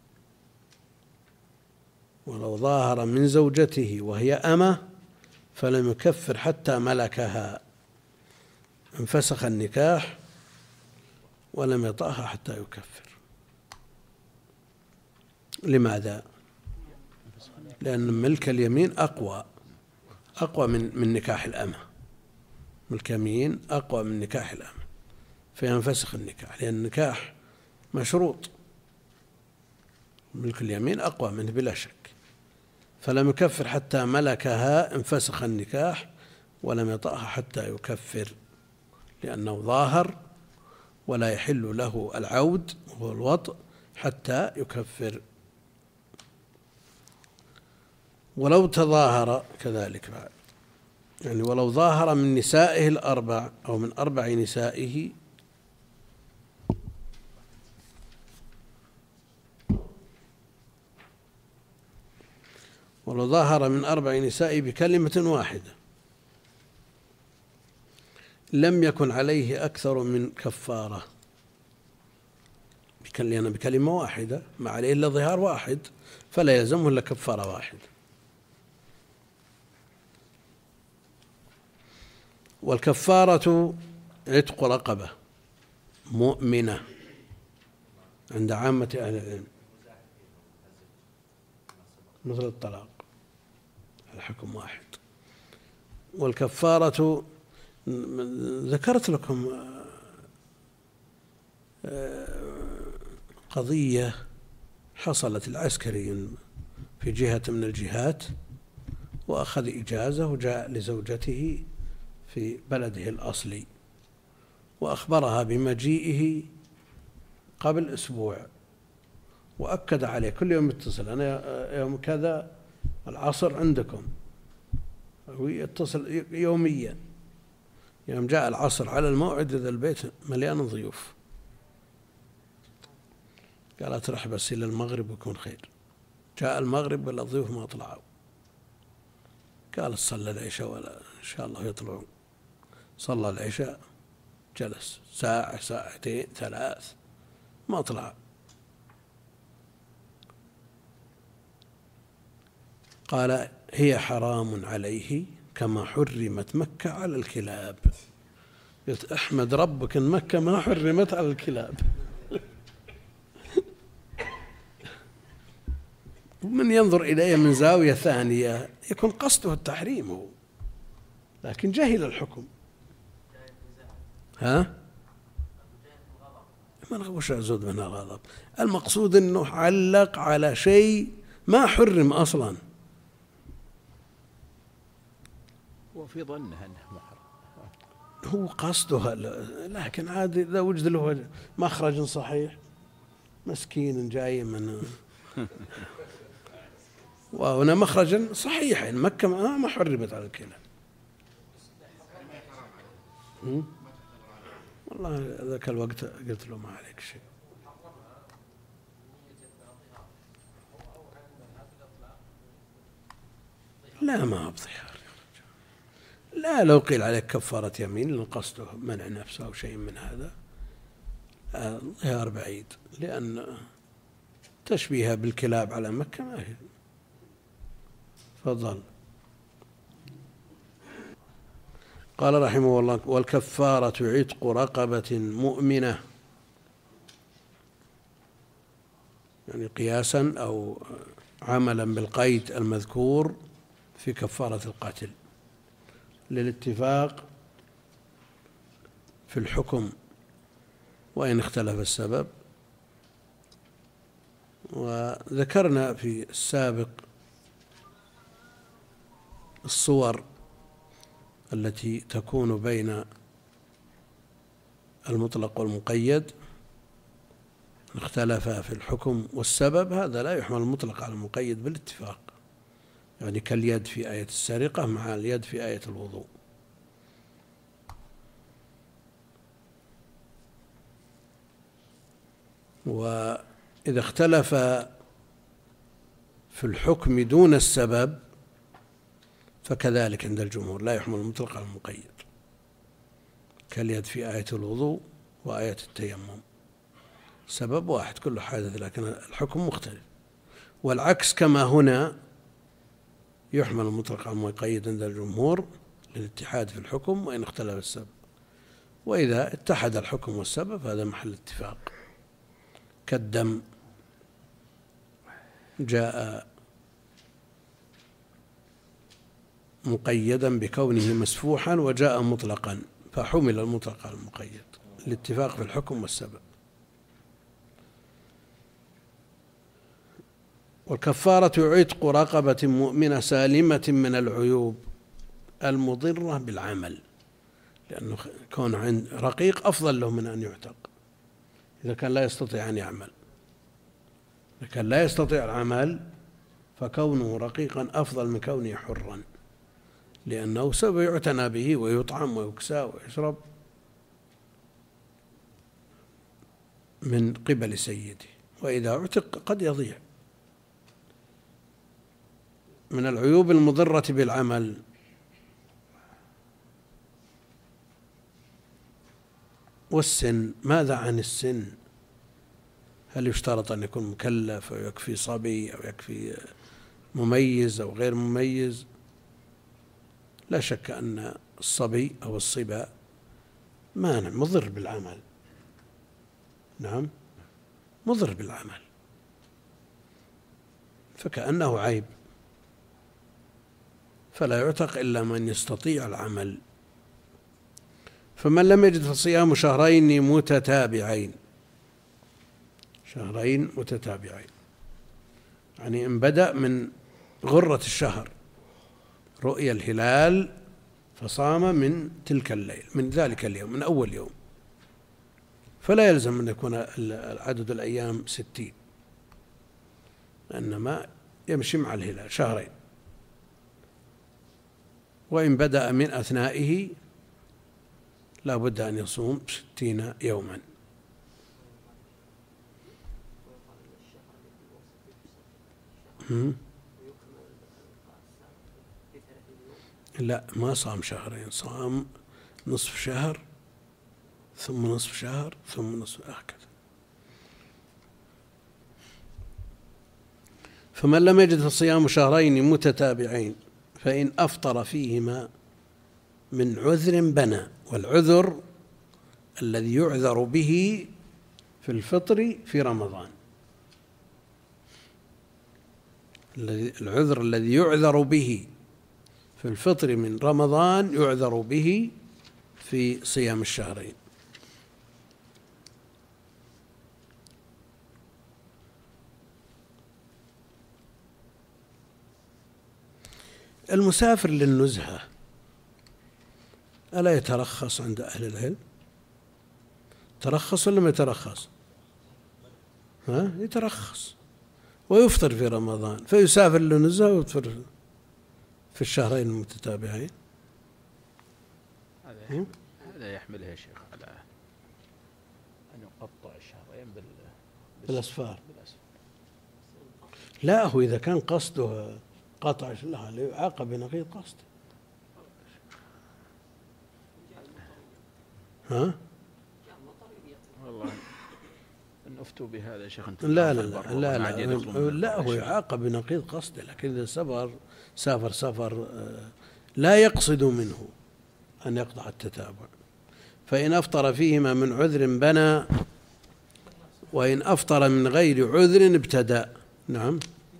ولو ظاهر من زوجته وهي أمة فلم يكفر حتى ملكها انفسخ النكاح ولم يطأها حتى يكفر. لماذا؟ لأن ملك اليمين أقوى أقوى من من نكاح الأمة. ملك اليمين أقوى من نكاح الأمة فينفسخ النكاح، لأن النكاح مشروط، ملك اليمين أقوى منه بلا شك. فلم يكفر حتى ملكها انفسخ النكاح ولم يطأها حتى يكفر، لأنه ظاهر ولا يحل له العود وهو الوطء حتى يكفر. ولو تظاهر كذلك بعد، يعني ولو ظاهر من نسائه الأربع أو من أربع نسائه ولو ظاهر من أربع نسائه بكلمة واحدة لم يكن عليه أكثر من كفارة، لأن بكلمة واحدة ما عليه إلا ظهار واحد فلا يلزمه إلا كفارة واحدة. والكفارة عتق رقبة مؤمنة عند عامة أهل العلم، مثل الطلاق الحكم واحد. والكفارة ذكرت لكم قضية حصلت العسكري في جهة من الجهات وأخذ إجازة وجاء لزوجته في بلده الأصلي وأخبرها بمجيئه قبل أسبوع وأكد عليه كل يوم يتصل، أنا يوم كذا العصر عندكم، ويتصل يوميا. يوم جاء العصر على الموعد ذا البيت مليان ضيوف، قالت رح بس إلى المغرب ويكون خير. جاء المغرب ولا الضيوف ما طلعوا، قال صلى العشاء ولا إن شاء الله يطلعون. صلى العشاء جلس ساعة ساعتين ثلاث ما طلع. قال هي حرام عليه كما حرمت مكة على الكلاب. قلت احمد ربك ان مكة ما حرمت على الكلاب. ومن ينظر إليه من زاوية ثانية يكون قصده التحريم هو، لكن جهل الحكم. ها؟ ما وش أزود من الغضب؟ المقصود أنه علق على شيء ما حرم أصلا، وفي ظنه أنه محرم، هو قصده. لكن عاد إذا وجد له مخرج صحيح، مسكين جاي من وهنا مخرجا صحيحا، مكة ما حرمت على الكلاب. والله ذاك الوقت قلت له ما عليك شيء. لا ما بظهار، لا لو قيل عليك كفارة يمين لأن قصده منع نفسه أو شيء من هذا، الظهار بعيد، لأن تشبيهها بالكلاب على مكة ما هي. فضل. قال رحمه الله: والكفارة عتق رقبة مؤمنة، يعني قياسا أو عملا بالقيد المذكور في كفارة القتل، للاتفاق في الحكم وإن اختلف السبب. وذكرنا في السابق الصور التي تكون بين المطلق والمقيد، اختلف في الحكم والسبب، هذا لا يحمل المطلق على المقيد بالاتفاق، يعني كاليد في آية السرقة مع اليد في آية الوضوء. وإذا اختلف في الحكم دون السبب فكذلك عند الجمهور لا يحمل المطلق على المقيد، كاليد في آية الوضوء وآية التيمم، سبب واحد كله حادث لكن الحكم مختلف. والعكس كما هنا يحمل المطلق على المقيد عند الجمهور للاتحاد في الحكم وإن اختلف السبب، وإذا اتحد الحكم والسبب هذا محل اتفاق، كالدم جاء مقيدا بكونه مسفوحا وجاء مطلقا فحمل المطلق على المقيد، الاتفاق في الحكم والسبب. والكفارة عتق رقبة مؤمنة سالمة من العيوب المضرة بالعمل، لأنه كون عند رقيق أفضل له من أن يعتق إذا كان لا يستطيع أن يعمل. إذا كان لا يستطيع العمل فكونه رقيقا أفضل من كونه حرا، لأنه سوف يعتنى به ويطعم ويكسى ويشرب من قبل سيده، وإذا اعتق قد يضيع. من العيوب المضرة بالعمل والسن. ماذا عن السن؟ هل يشترط أن يكون مكلف أو يكفي صبي أو يكفي مميز أو غير مميز؟ لا شك أن الصبي أو الصبا مانع مضر بالعمل، نعم مضر بالعمل، فكأنه عيب، فلا يعتق إلا من يستطيع العمل. فمن لم يجد فصيام شهرين متتابعين، شهرين متتابعين يعني إن بدأ من غرة الشهر رؤيا الهلال فصام من تلك الليل من ذلك اليوم من أول يوم، فلا يلزم أن يكون عدد الأيام ستين، إنما يمشي مع الهلال شهرين. وإن بدأ من أثنائه لا بد أن يصوم ستين يوما. لا ما صام شهرين، صام نصف شهر ثم نصف شهر ثم نصف هكذا. فمن لم يجد فصيام شهرين متتابعين فإن أفطر فيهما من عذر بنى. والعذر الذي يعذر به في الفطر في رمضان، العذر الذي يعذر به في الفطر من رمضان يعذر به في صيام الشهرين. المسافر للنزهة ألا يترخص عند أهل العلم؟ ترخص ولا ما يترخص؟ ها؟ يترخص ويفطر في رمضان، فيسافر للنزهة ويفطر في الشهرين المتتابعين. هذا هذا يحمله يا شيخ على أن يقطع الشهرين بال بالأسفار. لا، هو إذا كان قصده قطع لا يعاقب بنقيض قصده. ها؟ والله إن أفتوا بهذا يا شيخ. لا لا لا لا لا, لا هو يعاقب بنقيض قصده، لكن إذا سافر سافر سفر لا يقصد منه أن يقطع التتابع، فإن أفطر فيهما من عذر بنى، وإن أفطر من غير عذر ابتدأ. نعم.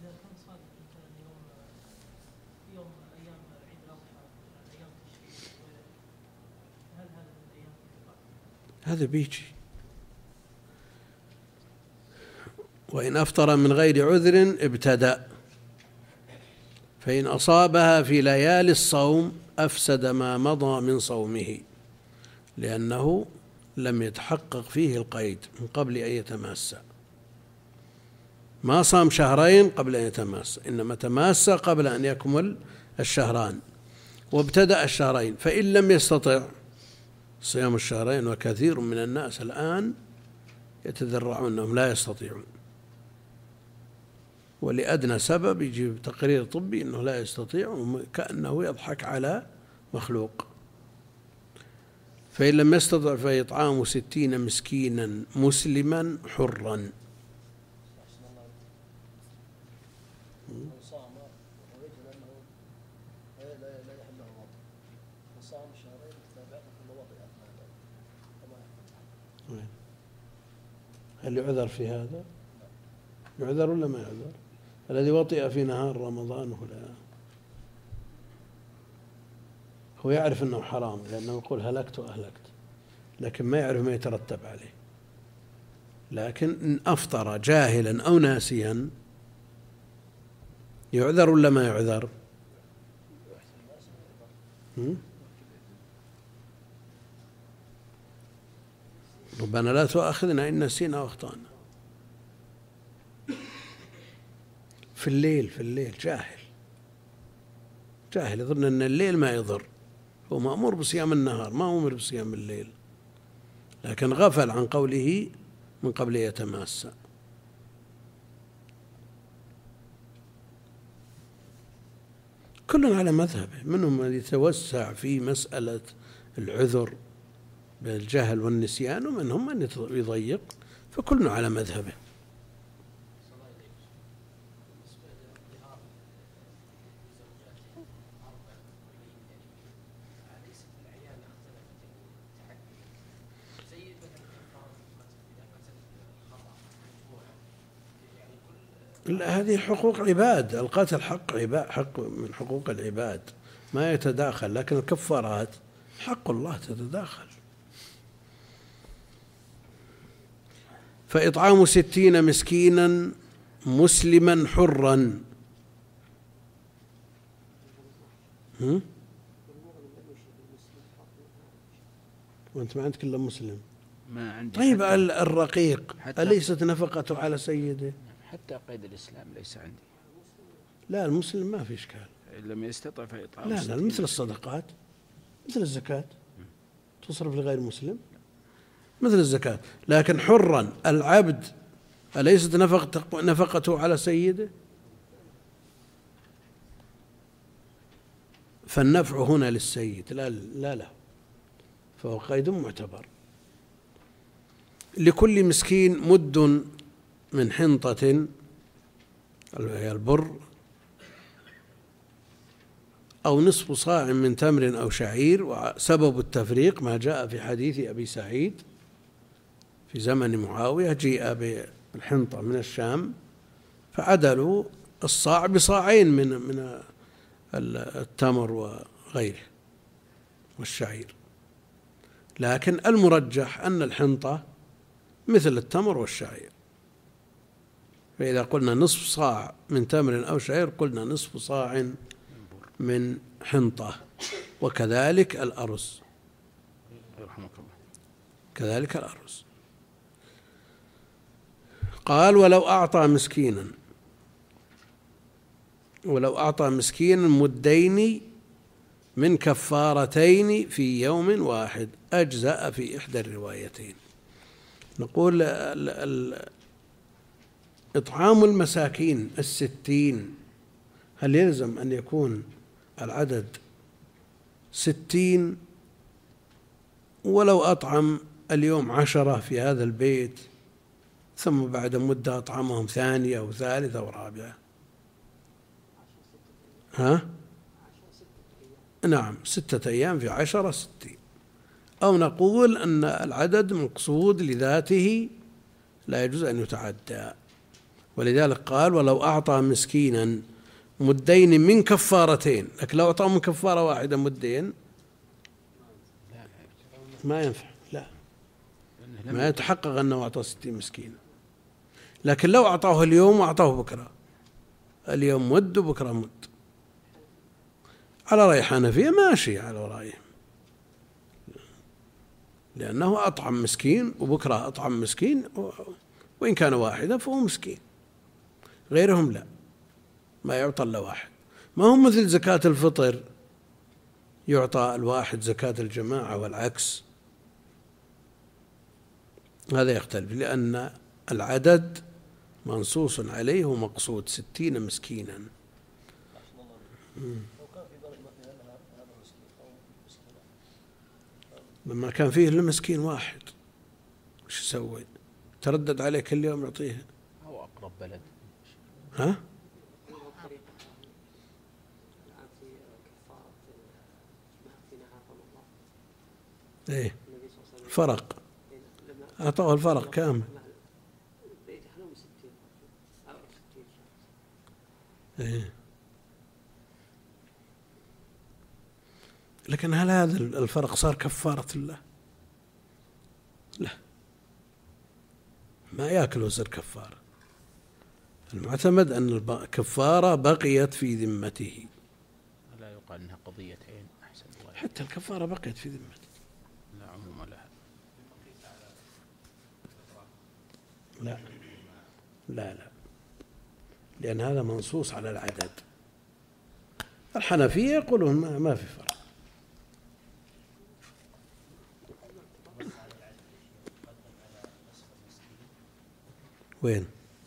هذا بيجي. وإن أفطر من غير عذر ابتدأ، فإن أصابها في ليالي الصوم أفسد ما مضى من صومه، لأنه لم يتحقق فيه القيد من قبل أن يتماس. ما صام شهرين قبل أن يتماس، إنما تماس قبل أن يكمل الشهران وابتدأ الشهرين. فإن لم يستطع صيام الشهرين، وكثير من الناس الآن يتذرعون أنهم لا يستطيعون، ولأدنى سبب يجيب تقرير طبي أنه لا يستطيع، كأنه يضحك على مخلوق. فإن لم يستطع فإطعام ستين مسكينا مسلما حرا. هل يعذر في هذا؟ يعذر ولا ما يعذر؟ الذي وطئ في نهار رمضان هو لا هو يعرف أنه حرام، لأنه يقول هلكت وأهلكت، لكن ما يعرف ما يترتب عليه. لكن إن أفطر جاهلا أو ناسيا يعذر ولا ما يعذر؟ ربنا لا تؤاخذنا إن نسينا واخطأنا. في الليل في الليل جاهل جاهل يظن أن الليل ما يضر، هو مأمور بصيام النهار، ما أمر بصيام الليل، لكن غفل عن قوله من قبل يتماس. كل على مذهبه، منهم من يتوسع في مسألة العذر بالجهل والنسيان، ومنهم من يضيق، فكل على مذهبه. هذه حقوق عباد، القتل حق عباد، حق من حقوق العباد ما يتداخل، لكن الكفارات حق الله تتداخل. فإطعام ستين مسكينا مسلما حرا. وأنت ما عندك إلا مسلم. ما عندي. طيب الرقيق أليست نفقته على سيده؟ حتى قيد الإسلام ليس عندي. لا، المسلم ما في إشكال. إن لم يستطع فإطعام. لا لا، مثل الصدقات، مثل الزكاة تصرف لغير مسلم مثل الزكاة. لكن حرا العبد أليست نفقته على سيده؟ فالنفع هنا للسيد لا لا له، فهو قيد معتبر. لكل مسكين مد من حنطة هي البر، أو نصف صاع من تمر أو شعير. وسبب التفريق ما جاء في حديث أبي سعيد في زمن معاوية، جيء بالحنطة من الشام فعدلوا الصاع بصاعين من من التمر وغيره والشعير، لكن المرجح أن الحنطة مثل التمر والشعير، فإذا قلنا نصف صاع من تمر أو شعير قلنا نصف صاع من حنطة. وكذلك الأرز، كذلك الأرز. قال ولو أعطى مسكينا ولو أعطى مسكينا مدين من كفارتين في يوم واحد أجزأ في إحدى الروايتين. نقول ال ال إطعام المساكين الستين هل يلزم أن يكون العدد ستين؟ ولو أطعم اليوم عشرة في هذا البيت ثم بعد مدة أطعمهم ثانية وثالثة ورابعة، ها؟ نعم، ستة أيام في عشرة ستين. أو نقول أن العدد مقصود لذاته لا يجوز أن يتعدى، ولذلك قال ولو أعطى مسكينا مدين من كفارتين، لكن لو أعطاه من كفارة واحدة مدين ما ينفع، لا ما يتحقق أنه أعطى ستين مسكين. لكن لو أعطاه اليوم وأعطاه بكرة، اليوم مد وبكرة مد، على رأي حنفية ماشي على رأيهم، لأنه أطعم مسكين وبكرة أطعم مسكين، وإن كان واحدا فهو مسكين. غيرهم لا، ما يعطى إلا واحد. ما هو مثل زكاة الفطر يعطى الواحد زكاة الجماعة والعكس، هذا يختلف، لأن العدد منصوص عليه ومقصود ستين مسكينا. لما كان فيه إلا مسكين واحد وش يسوي؟ تردد عليه كل يوم يعطيه. أو أقرب بلد. ها؟ إيه فرق، أعطاه الفرق كامل. إيه. لكن هل هذا الفرق صار كفارة الله؟ لا، ما يأكل وزر كفارة. المعتمد أن الكفارة بقيت في ذمته، لا يقال أنها قضية عين. أحسن الله. حتى الكفارة بقيت في ذمته، لا عموم لها. لا لا لا، لأن هذا منصوص على العدد. الحنفية يقولون ما, ما في فرق. وين؟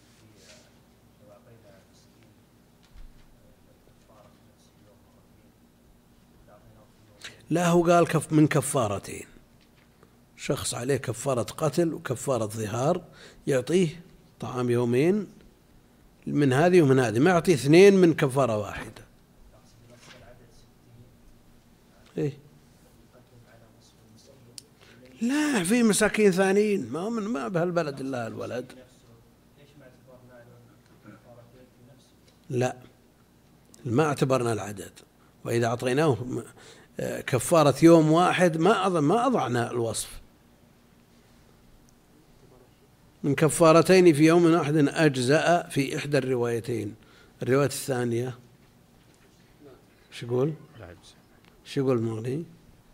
لا، هو قال كف من كفارتين، شخص عليه كفارة قتل وكفارة ظهار يعطيه طعام يومين من هذه ومن هذه، ما يعطيه اثنين من كفارة واحدة. إيه؟ لا، في مساكين ثانيين ما من ما بهالبلد إلا الولد. لا، ما اعتبرنا العدد، وإذا أعطيناه كفارة يوم واحد ما أضع ما أضعنا الوصف. من كفارتين في يوم واحد أجزأ في إحدى الروايتين. الرواية الثانية شو يقول؟ شو يقول المغني؟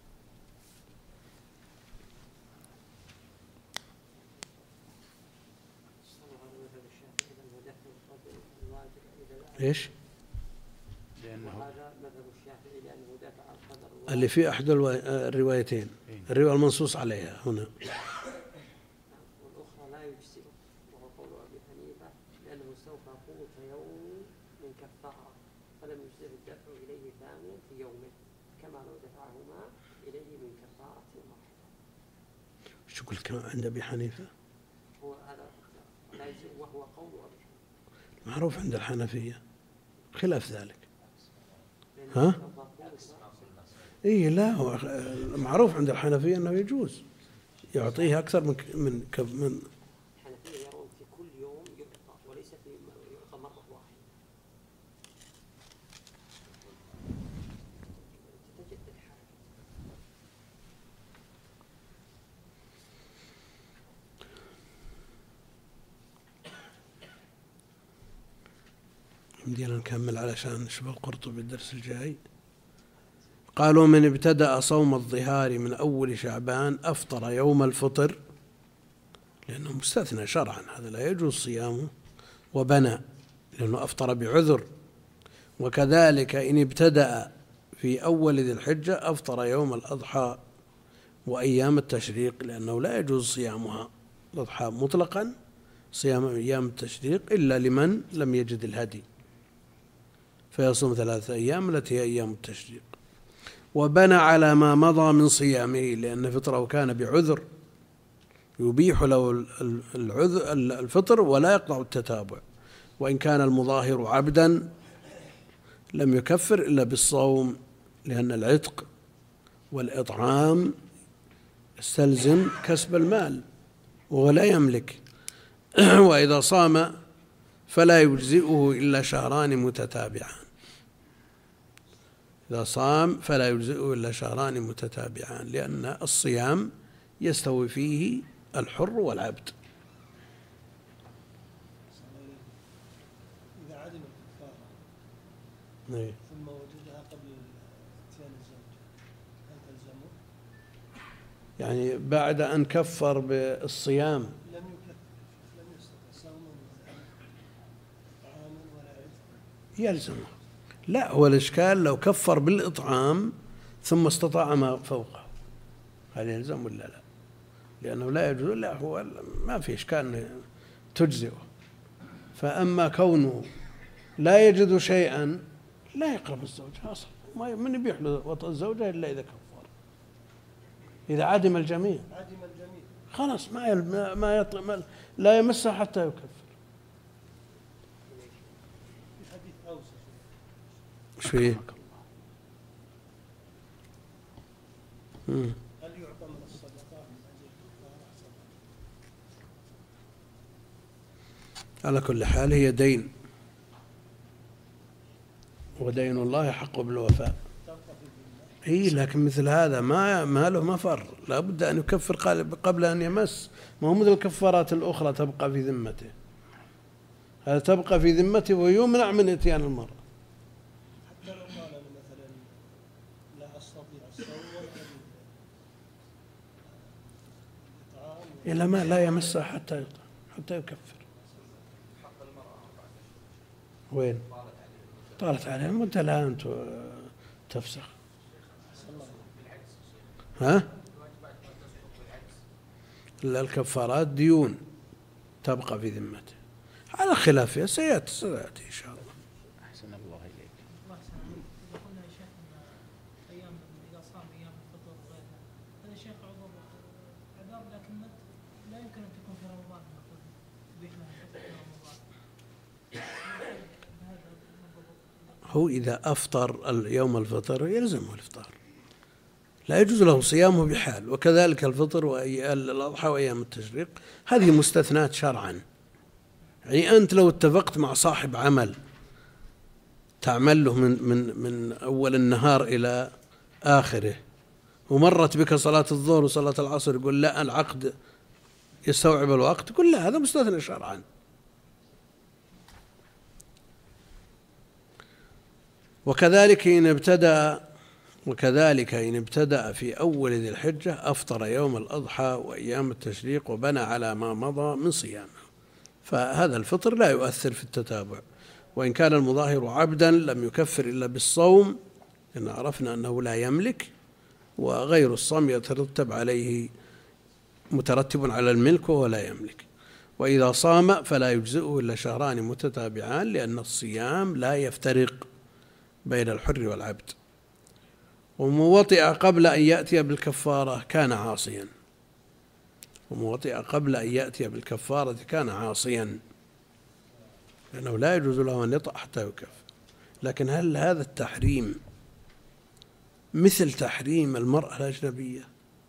إيش؟ اللي في أحد الروايتين، الرواية المنصوص عليها هنا. والأخرى لا يجزئ، وهو قول أبي حنيفة لأنه استوفى قوت يوم من كفارة فلم يجزئ الدفع إليه ثانيا في يومه كما لو دفعهما إليه من كفارة واحدة. شو يقول كمان عند أبي حنيفة؟ هو هذا لا يجزئ، وهو قول أبي حنيفة معروف عند الحنفية خلاف ذلك. ها؟ إيه لا، هو معروف عند الحنفية أنه يجوز يعطيه أكثر من من من الحنفية يرون في كل يوم يعطى وليس في يعطى مرة واحدة. يمدينا نكمل علشان نشوف القرطبي الدرس الجاي. قالوا من ابتدأ صوم الظهار من أول شعبان أفطر يوم الفطر، لأنه مستثنى شرعا، هذا لا يجوز صيامه، وبنى لأنه أفطر بعذر. وكذلك إن ابتدأ في أول ذي الحجة أفطر يوم الأضحى وأيام التشريق، لأنه لا يجوز صيامها الأضحى مطلقا، صيام أيام التشريق إلا لمن لم يجد الهدي فيصوم ثلاثة أيام التي هي أيام التشريق. وبنى على ما مضى من صيامه، لأن فطره كان بعذر يبيح له العذر الفطر ولا يقطع التتابع. وإن كان المظاهر عبدا لم يكفر إلا بالصوم، لأن العتق والإطعام يستلزم كسب المال وهو لا يملك. وإذا صام فلا يجزئه إلا شهران متتابعان، إذا صام فلا يجزئه إلا شهران متتابعان، لأن الصيام يستوي فيه الحر والعبد. إذا عدم الكفارة ثم وجدها قبل اتيان الزوج هل تلزمه؟ يعني بعد أن كفر بالصيام لم يكفر، لم يستطع صوما ولا طعاما ولا عتقا يلزمه. لا، هو الإشكال لو كفر بالإطعام ثم استطاع ما فوقه، هل يلزم ولا لا؟ لأنه لا يجوز، لا هو ما في إشكال تجزئه. فأما كونه لا يجد شيئا لا يقرب الزوجة أصلا، من يبيح له وطأ الزوجة إلا إذا كفر. إذا عدم الجميع عدم الجميع خلاص ما ما يطلع لا يمسها حتى يكفر. في حديث أوس ايش فيه؟ هل يعطى من الصدقات من أجل الكفارة صدقة؟ على كل حال هي دين، ودين الله حق بالوفاء. اي لكن مثل هذا ما ما له مفر، لا بد ان يكفر قبل ان يمس، ما هو مثل الكفارات الاخرى تبقى في ذمته، هذا تبقى في ذمته ويمنع من اتيان المرأة. حتى لو قال مثلا لا استطيع الصوم ولا الاطعام إلا ما لا يمسها حتى حتى يكفر. وين؟ طالت عليها مدة لا أنت تفسخ. ها؟ الكفارات ديون تبقى في ذمته على خلافها، سيأتي سيأتي إن شاء الله. أحسن الله إليك. إذا قلنا يا شيخ أن أيام إذا صام أيام الفطر وغيرها، هذا شيخ عذر عذاب، لكن لا يمكن أن تكون في رمضان، نقول تبيح لها الفطر في رمضان. هو إذا أفطر يوم الفطر يلزمه الإفطار، لا يجوز له صيامه بحال. وكذلك الفطر والأضحى وأيام التشريق هذه مستثنات شرعا. يعني أنت لو اتفقت مع صاحب عمل تعمل له من من من أول النهار إلى آخره، ومرت بك صلاة الظهر وصلاة العصر، يقول لا العقد يستوعب الوقت، تقول لا هذا مستثنى شرعا. وكذلك إن ابتدأ وكذلك إن ابتدأ في أول ذي الحجة أفطر يوم الأضحى وأيام التشريق وبنى على ما مضى من صيامه، فهذا الفطر لا يؤثر في التتابع. وإن كان المظاهر عبدا لم يكفر إلا بالصوم، لأن عرفنا أنه لا يملك، وغير الصوم يترتب عليه مترتب على الملك وهو لا يملك. وإذا صام فلا يجزئه إلا شهران متتابعان، لأن الصيام لا يفترق بين الحر والعبد. ومن وطئ قبل أن يأتي بالكفارة كان عاصيا، ومن وطئ قبل أن يأتي بالكفارة كان عاصيا، لأنه لا يجوز له أن يطأ حتى يكفر. لكن هل هذا التحريم مثل تحريم المرأة الأجنبية؟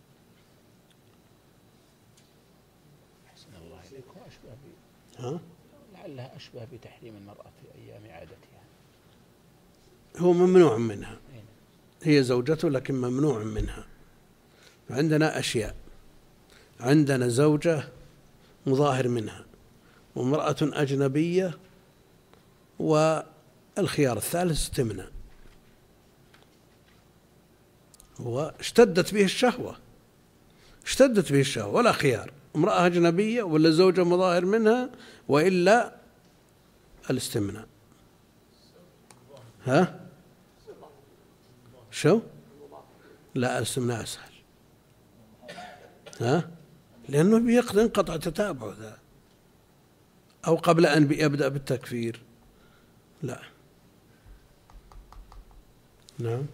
أحسن الله إليك. وأشبه ها؟ لعلها أشبه بتحريم المرأة في أيام عادتها. هو ممنوع منها، هي زوجته لكن ممنوع منها. عندنا أشياء، عندنا زوجة مظاهر منها، وامرأة أجنبية، الخيار الثالث استمناء، هو اشتدت به الشهوة، اشتدت به الشهوة ولا خيار، امرأة أجنبية ولا زوجة مظاهر منها وإلا الاستمناء. ها شو؟ لا الاستمناء أسهل. ها لأنه بيقدر ينقطع تتابعه ذا، أو قبل أن يبدأ بالتكفير. لا نعم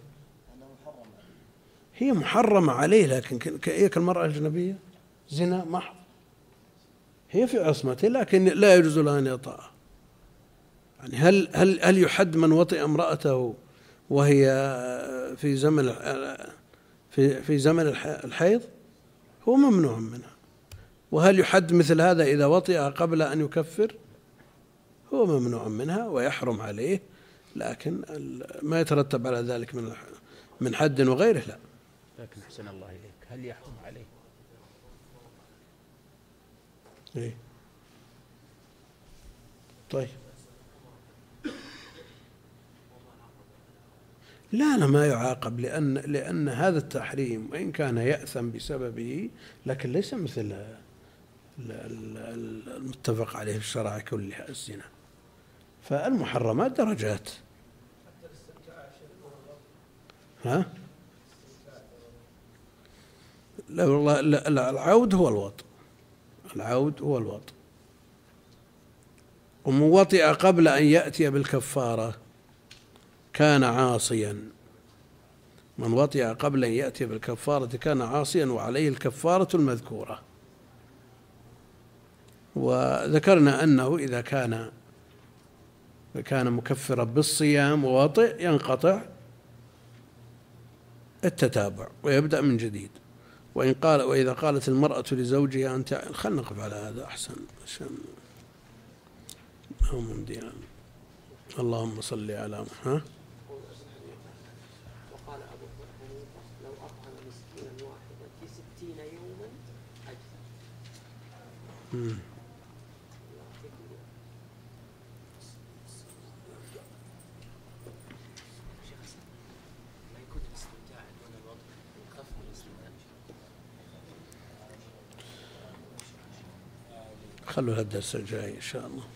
هي محرمة عليه، لكن كأيك المرأة الأجنبية زنا محض، هي في عصمته لكن لا يجوز لها أن يطأها. يعني هل هل هل يحد من وطئ امرأته وهي في زمن في في زمن الحيض؟ هو ممنوع منها. وهل يحد مثل هذا إذا وطئها قبل أن يكفر؟ هو ممنوع منها ويحرم عليه، لكن ما يترتب على ذلك من من حد وغيره لا. لكن أحسن الله إليك، هل يحرم عليه؟ إيه؟ طيب لا لا ما يعاقب، لأن لأن هذا التحريم وإن كان يأثم بسببه لكن ليس مثل المتفق عليه في الشرع كلها الزنا. فالمحرمات درجات. ها لا والله لا لا العود هو الوطء، العود هو الوطء. ومن وطئ قبل أن يأتي بالكفارة كان عاصيا، من وطئ قبل أن يأتي بالكفارة كان عاصيا وعليه الكفارة المذكورة. وذكرنا أنه إذا كان كان مكفرا بالصيام ووطئ ينقطع التتابع ويبدأ من جديد. وإن قال وإذا قالت المرأة لزوجها أنت، خلنا نقف على هذا أحسن عشان هم ديان. اللهم صل على محمد. وقال أبو حنيفة لو أطعم مسكينا واحدا في ستين يوما أجزى. خلوا هذا الدرس الجاي إن شاء الله.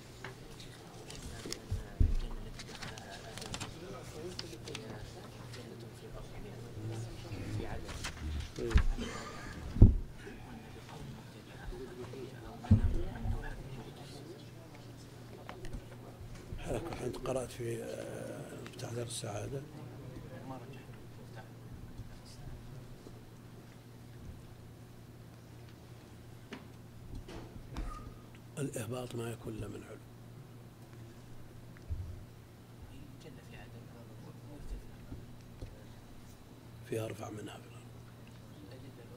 أنت قرأت في بتاع دار السعادة؟ الإهباط ما يكون إلا من علو. فيها أرفع منها.